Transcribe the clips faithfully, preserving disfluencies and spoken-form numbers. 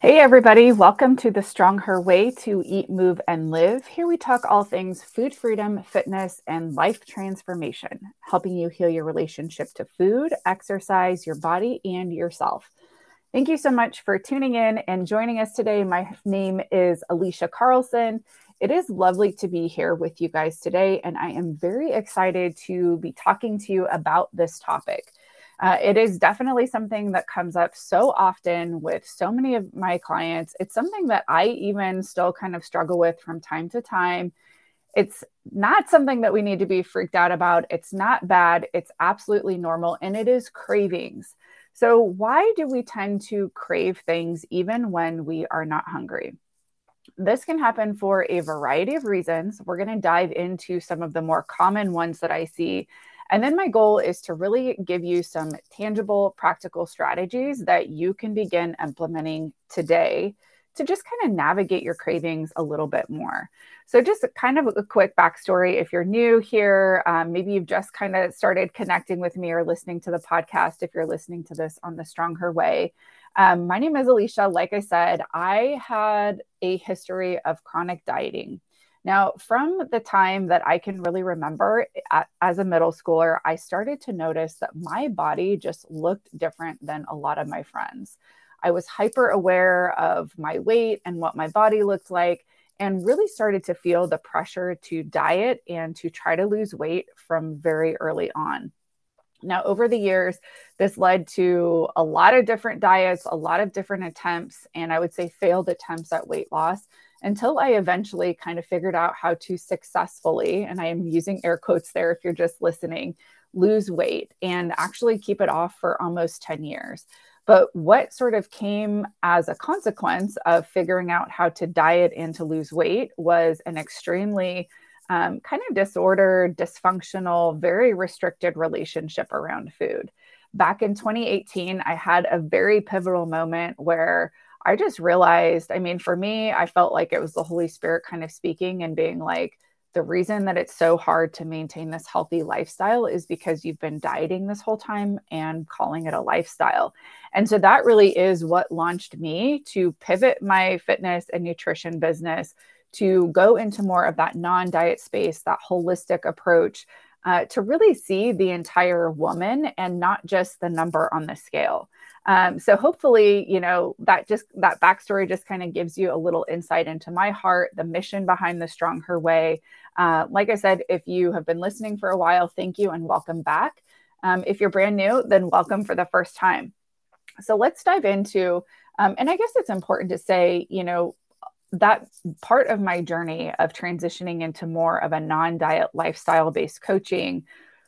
Hey, everybody. Welcome to the Strong Her Way to Eat, Move, and Live. Here we talk all things food freedom, fitness, and life transformation, helping you heal your relationship to food, exercise, your body, and yourself. Thank you so much for tuning in and joining us today. My name is Alicia Carlson. It is lovely to be here with you guys today, and I am very excited to be talking to you about this topic. Uh, it is definitely something that comes up so often with so many of my clients. It's something that I even still kind of struggle with from time to time. It's not something that we need to be freaked out about. It's not bad. It's absolutely normal, and it is cravings. So, why do we tend to crave things even when we are not hungry? This can happen for a variety of reasons. We're going to dive into some of the more common ones that I see. And then my goal is to really give you some tangible, practical strategies that you can begin implementing today to just kind of navigate your cravings a little bit more. So, just a kind of a quick backstory. If you're new here, um, maybe you've just kind of started connecting with me or listening to the podcast, if you're listening to this on the Strong Her Way. Um, my name is Alicia. Like I said, I had a history of chronic dieting. Now, from the time that I can really remember at, as a middle schooler, I started to notice that my body just looked different than a lot of my friends. I was hyper aware of my weight and what my body looked like, and really started to feel the pressure to diet and to try to lose weight from very early on. Now, over the years, this led to a lot of different diets, a lot of different attempts, and I would say failed attempts at weight loss until I eventually kind of figured out how to successfully, and I am using air quotes there if you're just listening, lose weight and actually keep it off for almost ten years. But what sort of came as a consequence of figuring out how to diet and to lose weight was an extremely um, kind of disordered, dysfunctional, very restricted relationship around food. Back in twenty eighteen, I had a very pivotal moment where I just realized, I mean, for me, I felt like it was the Holy Spirit kind of speaking and being like, the reason that it's so hard to maintain this healthy lifestyle is because you've been dieting this whole time and calling it a lifestyle. And so that really is what launched me to pivot my fitness and nutrition business to go into more of that non-diet space, that holistic approach, uh, to really see the entire woman and not just the number on the scale. Um, so hopefully, you know, that just that backstory just kind of gives you a little insight into my heart, the mission behind the Strong Her Way. Uh, like I said, if you have been listening for a while, thank you and welcome back. Um, if you're brand new, then welcome for the first time. So let's dive into, um, and I guess it's important to say, you know, that part of my journey of transitioning into more of a non-diet lifestyle-based coaching,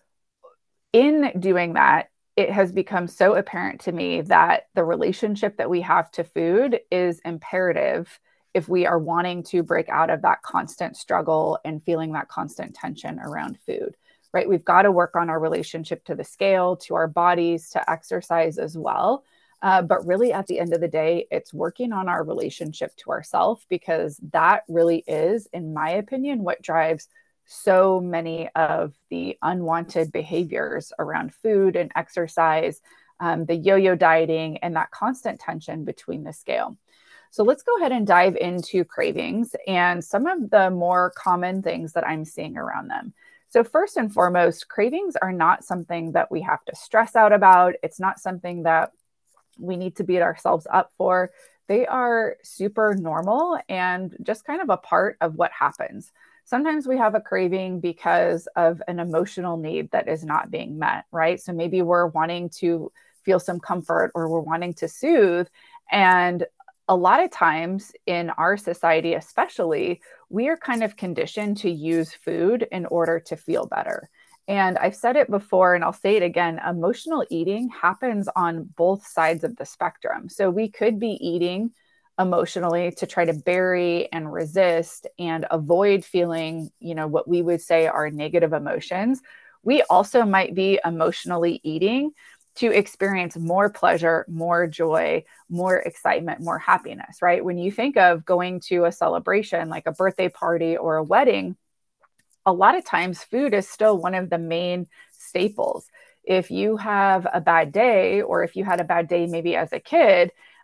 in doing that, it has become so apparent to me that the relationship that we have to food is imperative if we are wanting to break out of that constant struggle and feeling that constant tension around food, right? We've got to work on our relationship to the scale, to our bodies, to exercise as well. Uh, but really, at the end of the day, it's working on our relationship to ourselves, because that really is, in my opinion, what drives so many of the unwanted behaviors around food and exercise, um, the yo-yo dieting, and that constant tension between the scale. So let's go ahead and dive into cravings and some of the more common things that I'm seeing around them. So first and foremost, cravings are not something that we have to stress out about. It's not something that we need to beat ourselves up for. They are super normal and just kind of a part of what happens. Sometimes we have a craving because of an emotional need that is not being met, right? So maybe we're wanting to feel some comfort or we're wanting to soothe. And a lot of times in our society, especially, we are kind of conditioned to use food in order to feel better. And I've said it before, and I'll say it again, emotional eating happens on both sides of the spectrum. So we could be eating emotionally to try to bury and resist and avoid feeling, you know, what we would say are negative emotions. We also might be emotionally eating to experience more pleasure, more joy, more excitement, more happiness, right? When you think of going to a celebration like a birthday party or a wedding, a lot of times food is still one of the main staples. If you have a bad day, or if you had a bad day maybe as a kid,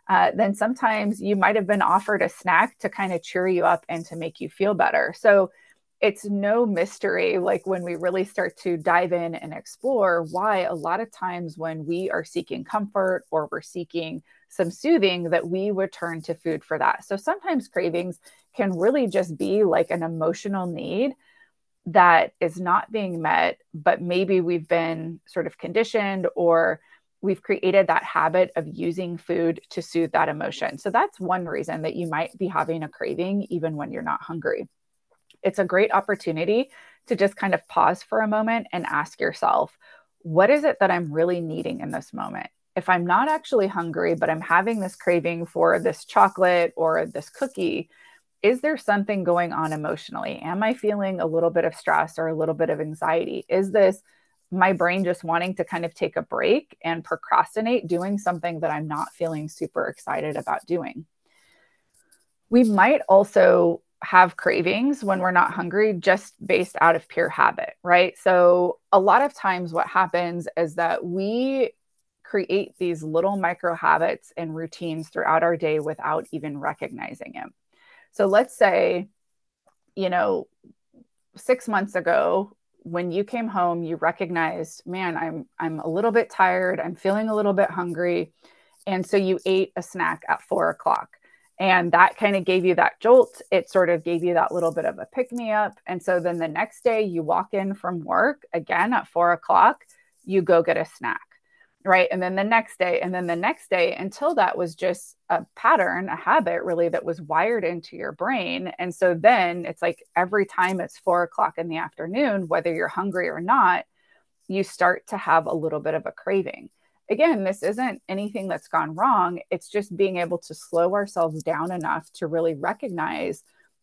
uh, then sometimes you might have been offered a snack to kind of cheer you up and to make you feel better. So it's no mystery, like when we really start to dive in and explore, why a lot of times when we are seeking comfort or we're seeking some soothing, that we would turn to food for that. So sometimes cravings can really just be like an emotional need that is not being met, but maybe we've been sort of conditioned or we've created that habit of using food to soothe that emotion. So that's one reason that you might be having a craving even when you're not hungry. It's a great opportunity to just kind of pause for a moment and ask yourself, what is it that I'm really needing in this moment? If I'm not actually hungry, but I'm having this craving for this chocolate or this cookie, is there something going on emotionally? Am I feeling a little bit of stress or a little bit of anxiety? Is this my brain just wanting to kind of take a break and procrastinate doing something that I'm not feeling super excited about doing? We might also have cravings when we're not hungry just based out of pure habit, right? So a lot of times what happens is that we create these little micro habits and routines throughout our day without even recognizing it. So let's say, you know, six months ago, when you came home, you recognized, man, I'm I'm a little bit tired. I'm feeling a little bit hungry. And so you ate a snack at four o'clock. And that kind of gave you that jolt. It sort of gave you that little bit of a pick me up. And so then the next day you walk in from work again at four o'clock, you go get a snack. Right. And then the next day, and then the next day, until that was just a pattern, a habit really that was wired into your brain. And so then it's like every time it's four o'clock in the afternoon, whether you're hungry or not, you start to have a little bit of a craving. Again, this isn't anything that's gone wrong. It's just being able to slow ourselves down enough to really recognize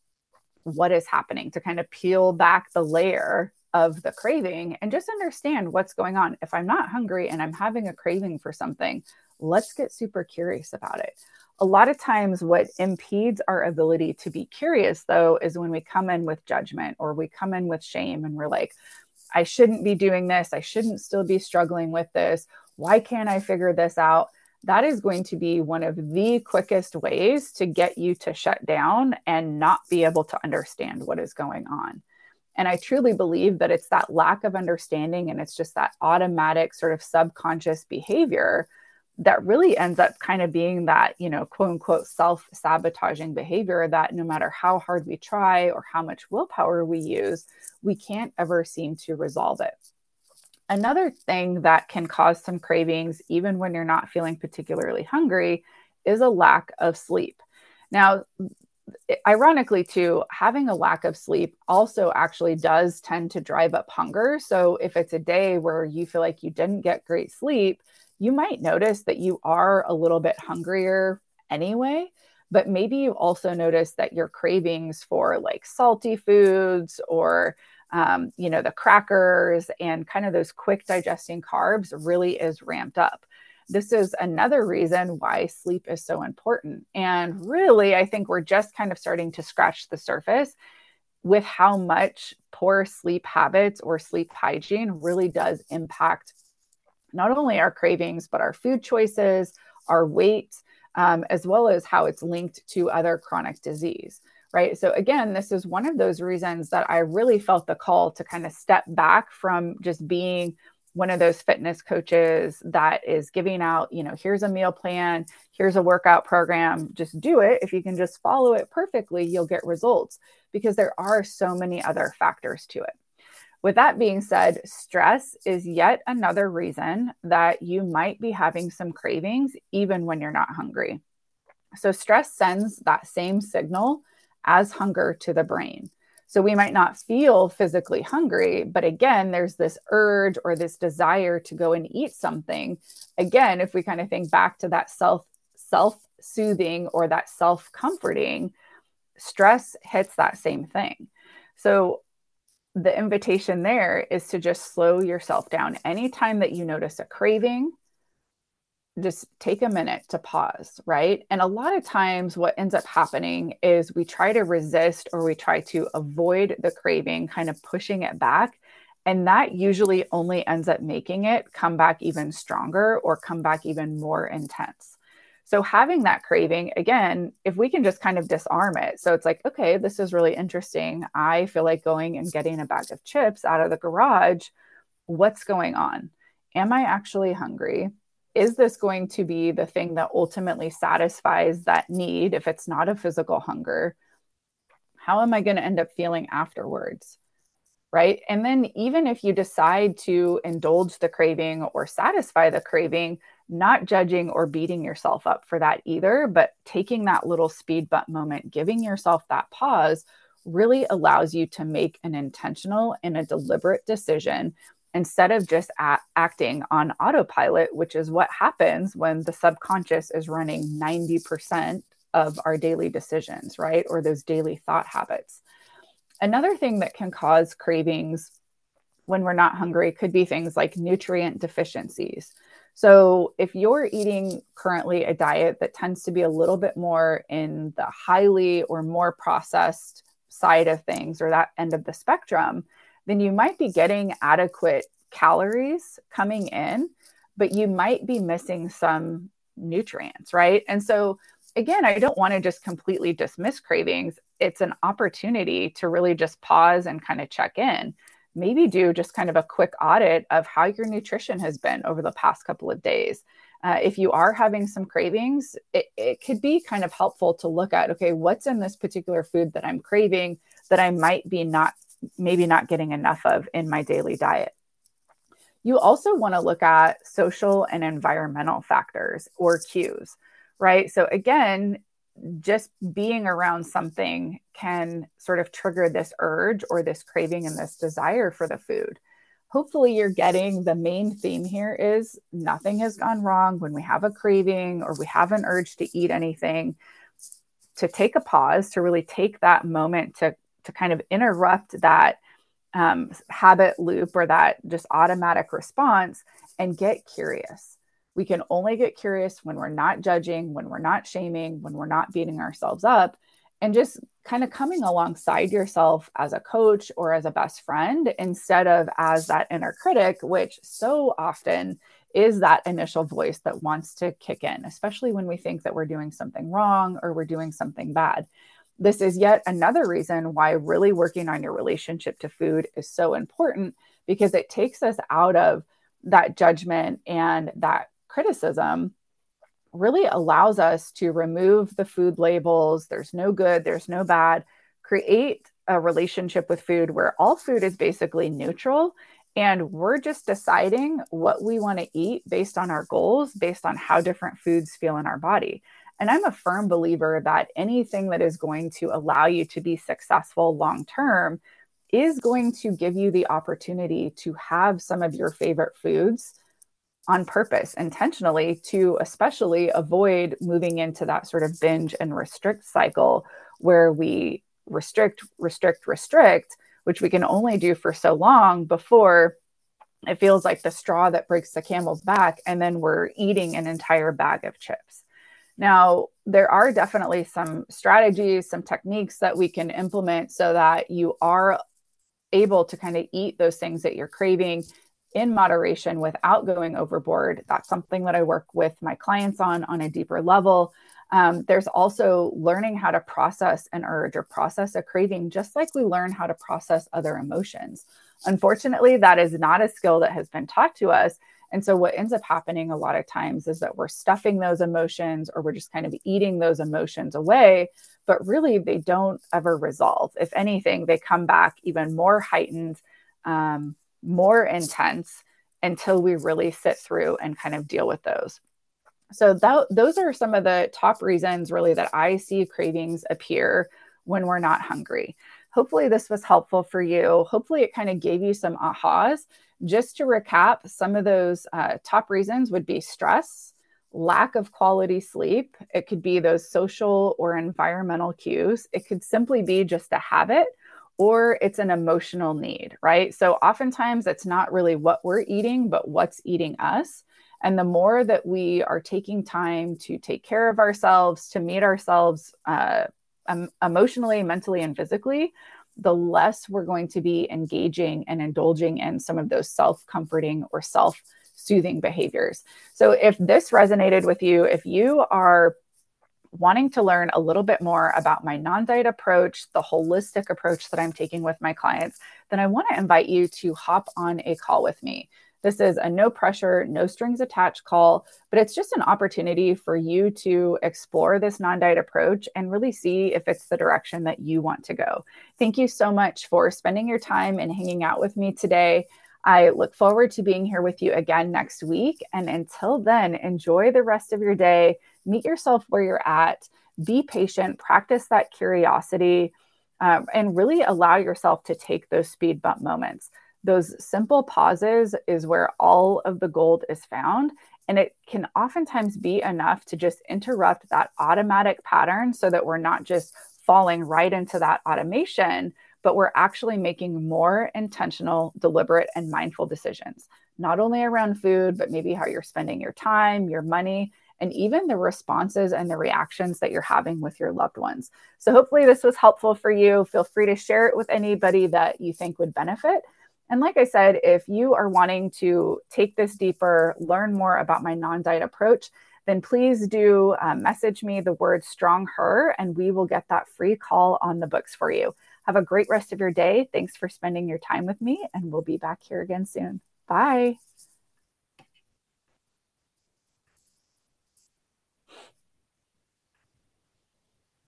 what is happening, to kind of peel back the layer of the craving and just understand what's going on. If I'm not hungry and I'm having a craving for something, let's get super curious about it. A lot of times what impedes our ability to be curious, though, is when we come in with judgment or we come in with shame and we're like, I shouldn't be doing this. I shouldn't still be struggling with this. Why can't I figure this out? That is going to be one of the quickest ways to get you to shut down and not be able to understand what is going on. And I truly believe that it's that lack of understanding and it's just that automatic sort of subconscious behavior that really ends up kind of being that, you know, quote unquote, self-sabotaging behavior that no matter how hard we try or how much willpower we use, we can't ever seem to resolve it. Another thing that can cause some cravings, even when you're not feeling particularly hungry, is a lack of sleep. Now, ironically, too, having a lack of sleep also actually does tend to drive up hunger. So if it's a day where you feel like you didn't get great sleep, you might notice that you are a little bit hungrier anyway, but maybe you also notice that your cravings for like salty foods or, um, you know, the crackers and kind of those quick digesting carbs really is ramped up. This is another reason why sleep is so important. And really, I think we're just kind of starting to scratch the surface with how much poor sleep habits or sleep hygiene really does impact not only our cravings, but our food choices, our weight, um, as well as how it's linked to other chronic disease, right? So again, this is one of those reasons that I really felt the call to kind of step back from just being one of those fitness coaches that is giving out, you know, here's a meal plan, here's a workout program, just do it. If you can just follow it perfectly, you'll get results, because there are so many other factors to it. With that being said, stress is yet another reason that you might be having some cravings even when you're not hungry. So stress sends that same signal as hunger to the brain. So we might not feel physically hungry, but again, there's this urge or this desire to go and eat something. Again, if we kind of think back to that self self-soothing or that self-comforting, stress hits that same thing. So the invitation there is to just slow yourself down. Anytime that you notice a craving, just take a minute to pause, right? And a lot of times what ends up happening is we try to resist or we try to avoid the craving, kind of pushing it back. And that usually only ends up making it come back even stronger or come back even more intense. So having that craving, again, if we can just kind of disarm it. So it's like, okay, this is really interesting. I feel like going and getting a bag of chips out of the garage. What's going on? Am I actually hungry? Is this going to be the thing that ultimately satisfies that need if it's not a physical hunger? How am I going to end up feeling afterwards? Right. And then even if you decide to indulge the craving or satisfy the craving, not judging or beating yourself up for that either, but taking that little speed bump moment, giving yourself that pause really allows you to make an intentional and a deliberate decision instead of just a- acting on autopilot, which is what happens when the subconscious is running ninety percent of our daily decisions, right? Or those daily thought habits. Another thing that can cause cravings when we're not hungry could be things like nutrient deficiencies. So, if you're eating currently a diet that tends to be a little bit more in the highly or more processed side of things or that end of the spectrum, then you might be getting adequate calories coming in, but you might be missing some nutrients, right? And so, again, I don't want to just completely dismiss cravings. It's an opportunity to really just pause and kind of check in. Maybe do just kind of a quick audit of how your nutrition has been over the past couple of days. Uh, if you are having some cravings, it, it could be kind of helpful to look at, okay, what's in this particular food that I'm craving that I might be not, maybe not getting enough of in my daily diet. You also want to look at social and environmental factors or cues, right? So again, just being around something can sort of trigger this urge or this craving and this desire for the food. Hopefully, you're getting the main theme here is nothing has gone wrong when we have a craving or we have an urge to eat anything, to take a pause, to really take that moment to, to kind of interrupt that um, habit loop or that just automatic response and get curious. We can only get curious when we're not judging, when we're not shaming, when we're not beating ourselves up, and just kind of coming alongside yourself as a coach or as a best friend instead of as that inner critic, which so often is that initial voice that wants to kick in, especially when we think that we're doing something wrong or we're doing something bad. This is yet another reason why really working on your relationship to food is so important, because it takes us out of that judgment and that criticism, really allows us to remove the food labels. There's no good, there's no bad. Create a relationship with food where all food is basically neutral. And we're just deciding what we want to eat based on our goals, based on how different foods feel in our body. And I'm a firm believer that anything that is going to allow you to be successful long term is going to give you the opportunity to have some of your favorite foods on purpose, intentionally, to especially avoid moving into that sort of binge and restrict cycle where we restrict, restrict, restrict, which we can only do for so long before it feels like the straw that breaks the camel's back, and then we're eating an entire bag of chips. Now, there are definitely some strategies, some techniques that we can implement so that you are able to kind of eat those things that you're craving in moderation without going overboard. That's something that I work with my clients on on a deeper level. Um, there's also learning how to process an urge or process a craving, just like we learn how to process other emotions. Unfortunately, that is not a skill that has been taught to us. And so what ends up happening a lot of times is that we're stuffing those emotions, or we're just kind of eating those emotions away, but really they don't ever resolve. If anything, they come back even more heightened, um, more intense, until we really sit through and kind of deal with those. So that, those are some of the top reasons really that I see cravings appear when we're not hungry. Hopefully this was helpful for you. Hopefully it kind of gave you some ahas. Just to recap, some of those uh, top reasons would be stress, lack of quality sleep. It could be those social or environmental cues. It could simply be just a habit, or it's an emotional need, right? So oftentimes it's not really what we're eating, but what's eating us. And the more that we are taking time to take care of ourselves, to meet ourselves uh, um, emotionally, mentally, and physically, the less we're going to be engaging and indulging in some of those self-comforting or self soothing behaviors. So if this resonated with you, if you are wanting to learn a little bit more about my non-diet approach, the holistic approach that I'm taking with my clients, then I want to invite you to hop on a call with me. This is a no pressure, no strings attached call, but it's just an opportunity for you to explore this non-diet approach and really see if it's the direction that you want to go. Thank you so much for spending your time and hanging out with me today. I look forward to being here with you again next week. And until then, enjoy the rest of your day. Meet yourself where you're at. Be patient, practice that curiosity, um, and really allow yourself to take those speed bump moments. Those simple pauses is where all of the gold is found. And it can oftentimes be enough to just interrupt that automatic pattern so that we're not just falling right into that automation, but we're actually making more intentional, deliberate, and mindful decisions, not only around food, but maybe how you're spending your time, your money, and even the responses and the reactions that you're having with your loved ones. So hopefully this was helpful for you. Feel free to share it with anybody that you think would benefit. And like I said, if you are wanting to take this deeper, learn more about my non-diet approach, then please do uh, message me the word strong her, and we will get that free call on the books for you. Have a great rest of your day. Thanks for spending your time with me, and we'll be back here again soon. Bye.